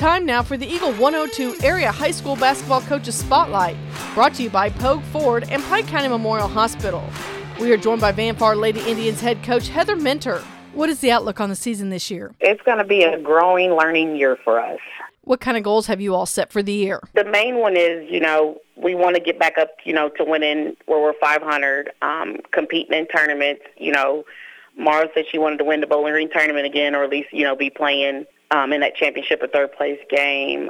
time now for the Eagle 102 Area High School Basketball Coaches Spotlight, brought to you by Pogue Ford and Pike County Memorial Hospital. We are joined by Vanpar Lady Indians head coach Heather Minter. What is the outlook on the season this year? It's going to be a growing, learning year for us. What kind of goals have you all set for the year? The main one is, we want to get back up, to winning where we're 500, competing in tournaments. Mara said she wanted to win the Bowling Green tournament again, or at least, be playing in that championship or third place game.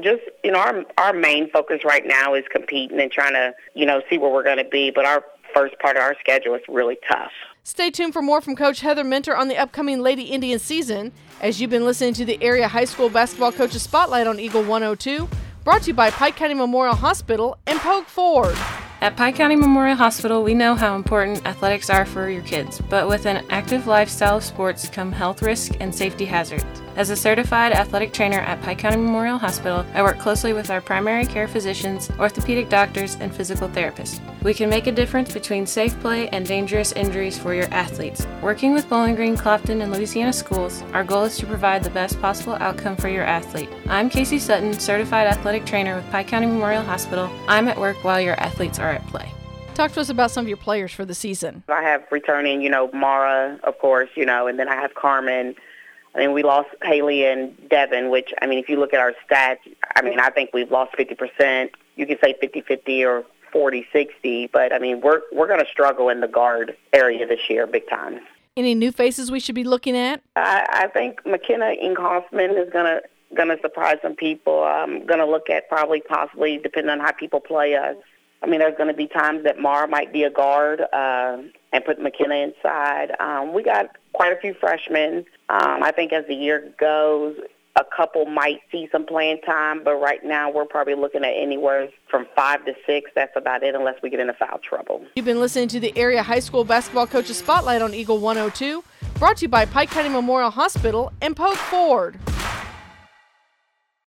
Our main focus right now is competing and trying to, see where we're going to be. But our first part of our schedule is really tough. Stay tuned for more from Coach Heather Minter on the upcoming Lady Indian season, as you've been listening to the Area High School Basketball Coaches Spotlight on Eagle 102, brought to you by Pike County Memorial Hospital and Pogue Ford. At Pike County Memorial Hospital, we know how important athletics are for your kids, but with an active lifestyle of sports come health risks and safety hazards. As a certified athletic trainer at Pike County Memorial Hospital, I work closely with our primary care physicians, orthopedic doctors, and physical therapists. We can make a difference between safe play and dangerous injuries for your athletes. Working with Bowling Green, Clopton, and Louisiana schools, our goal is to provide the best possible outcome for your athlete. I'm Casey Sutton, certified athletic trainer with Pike County Memorial Hospital. I'm at work while your athletes are at play. Talk to us about some of your players for the season. I have returning, Mara, of course, and then I have Carmen. We lost Haley and Devin, which, if you look at our stats, I think we've lost 50%. You could say 50-50 or 40-60, but, we're going to struggle in the guard area this year big time. Any new faces we should be looking at? I think McKenna Inkhoffman is going to surprise some people. I'm going to look at possibly, depending on how people play us. There's going to be times that Mara might be a guard and put McKenna inside. We got quite a few freshmen. I think as the year goes, a couple might see some playing time, but right now we're probably looking at anywhere from 5 to 6. That's about it, unless we get into foul trouble. You've been listening to the Area High School Basketball Coaches Spotlight on Eagle 102, brought to you by Pike County Memorial Hospital and Pogue Ford.